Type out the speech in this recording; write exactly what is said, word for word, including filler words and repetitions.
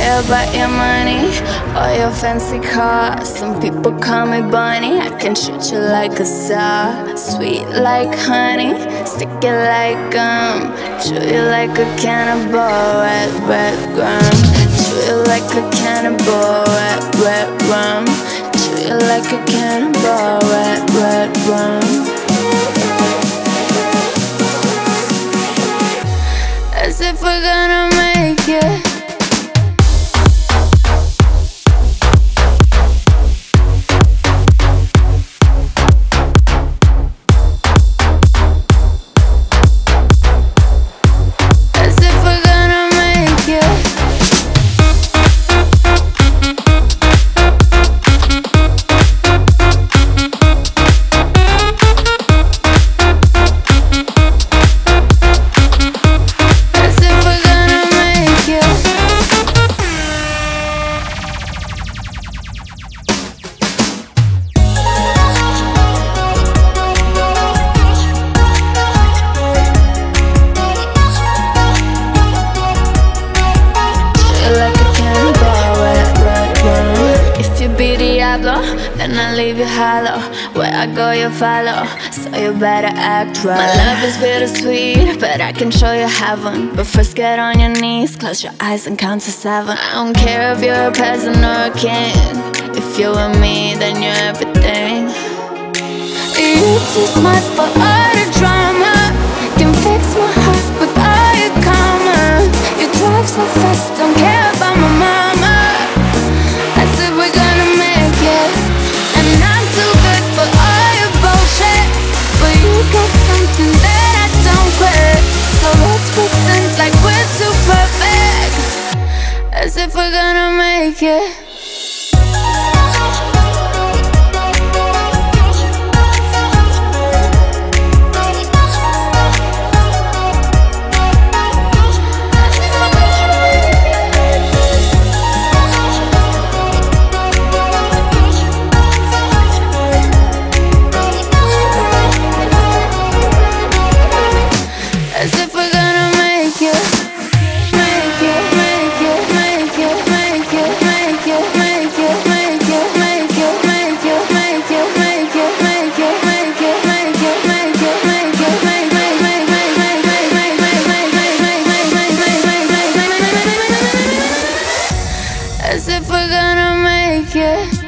care about your money or your fancy car. Some people call me Bunny. I can treat you like a star, sweet like honey, stick it like gum, chew you like a cannibal, red, red rum. Chew you like a cannibal, red, red rum. Chew you like a cannibal, red, red rum. As if we're gonna make it. Then I leave you hollow. Where I go you follow, so you better act right. My love is bittersweet, but I can show you heaven. But first get on your knees, close your eyes and count to seven. I don't care if you're a peasant or a king. If you're with me, then you're everything. You're too smart for all the drama. Can fix my heart with all your karma. You drive so fast, don't care about my mama. I said we're gonna make it, and I'm too good for all your bullshit. But you got something that I don't get, so let's pretend like we're too perfect, as if we're gonna make it. As if we're gonna make it, make it, make it, make it, make it, make it, make it, make it, make it, make it, make it, make it, make it, make it, make it, make it, make it, make make make make make make make make make make make make make make make. As if we're gonna make it.